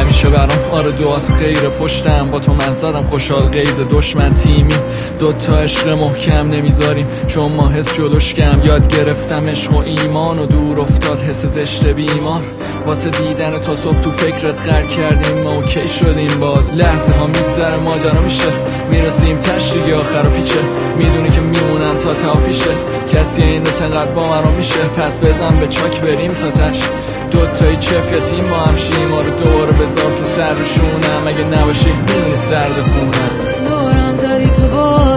همیشه برام آره دعات خیره پشتم با تو من زدم خوشحال قید دشمن تیمی دوتا عشق محکم نمیذاریم چون ما حس جلوش کم یاد گرفتم عشق و ایمان و دور افتاد حس زشت بیمار واسه دیدن تا صبح تو فکرت غرق کردیم ما اوکی شدیم باز لحظه ها میگذره ماجرا میشه میرسیم تش دیگه آخر پیچه میدونی که میمونم تا پیشت کسی این تنقدر با من رو میشه پس بزن به چاک بریم تا تش دوتایی چفیتیم با هم شیم ما رو دوباره بذار تو سر روشونم اگه نباشی میدونی سرد خونم دورم زدی تو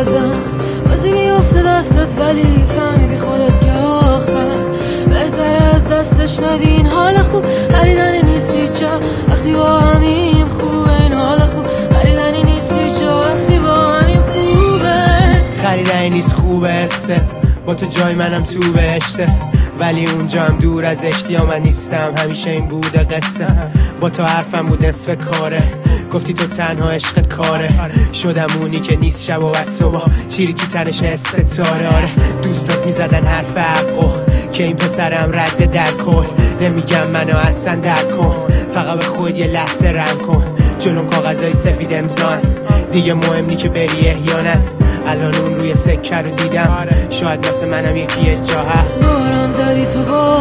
بازی میفته دستت ولی فهمیدی خودت که آخر بهتر از دستش ندی این حال خوب خریدنی نیستی جا وقتی با همیم خوبه این حال خوب خریدنی نیستی جا وقتی با همیم خوبه خریدنی نیست خوبه حسه با تو جای منم تو بهشته ولی اونجا هم دور از اشتیا من نیستم همیشه این بوده قصه با تو حرفم بود نصف کاره گفتی تو تنها عشقت کاره شدم اونی که نیست شب و بعد صبح چیری تو تنش استتاره آره دوستات میزدن حرف حقو که این پسرم رد در کن نمیگم منو اصلا در کن فقط به خود یه لحظه رم کن جلوم کاغذای سفید امضان دیگه مهم نی که بری احیانا الان اون روی سکه رو دیدم شاید مثل منم یکی جاها دورم زدی تو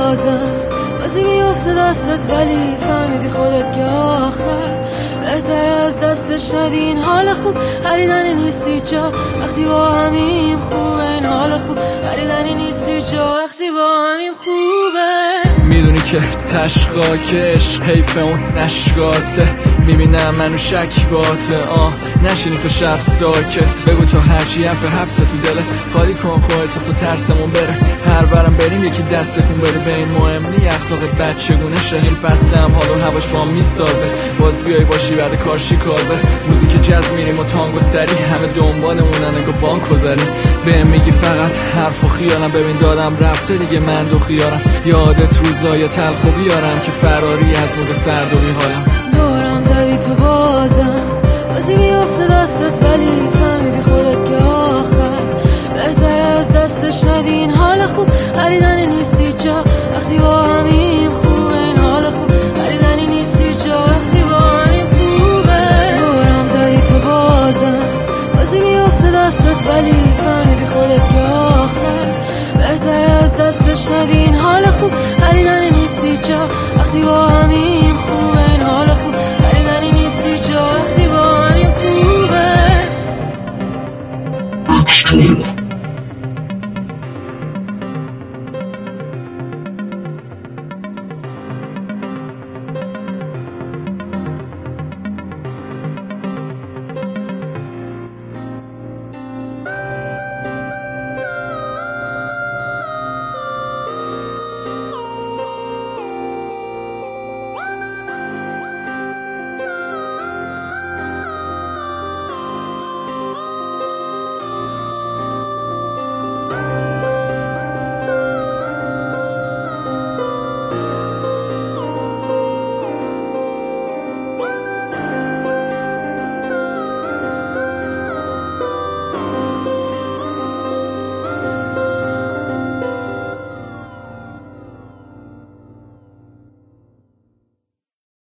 بازی میفته دستت ولی فهمیدی خودت که آخر بهتر از دستش ندی این حال خوب خریدنی نیستی جا وقتی با همیم خوبه این حال خوب خریدنی نیستی جا وقتی با همیم خوبه میدونی که تشقاکش حیف اون نشکاته میبینم منو شک باته نشینی تو شب ساکت بگو تو هرچی حفظه تو دلت خالی کن خواهی تو ترسمون بره هر برم بریم یکی دستکون بره به این مهم نی اخلاقت بد چگونه شه این فصل هم حال و هواش با هم میسازه باز بیای باشی بعد کار شیکازه موزیک جاز میریم و تانگو سری همه دنبالمونن اگه بانک بزنی بهم میگی فقط حرف و خیالم ببین دادم رفته دیگه من دو خیارم یادت روزای تلخ و بیارم که فراری از نور سرد و بیحالم دورم زدی تو بازی میفته دستت ولی فهمیدی خودت که آخر بهتر از دستش ندی این حال خوب خریدنی نیستی جا وقتی با همیم خوبه این حال خوب خریدنی نیستی جا وقتی با همیم خوبه دورم زدی تو بازی میفته دستت ولی فهمیدی خودت که آخر بهتر از دستش ندی این حال خوب خریدنی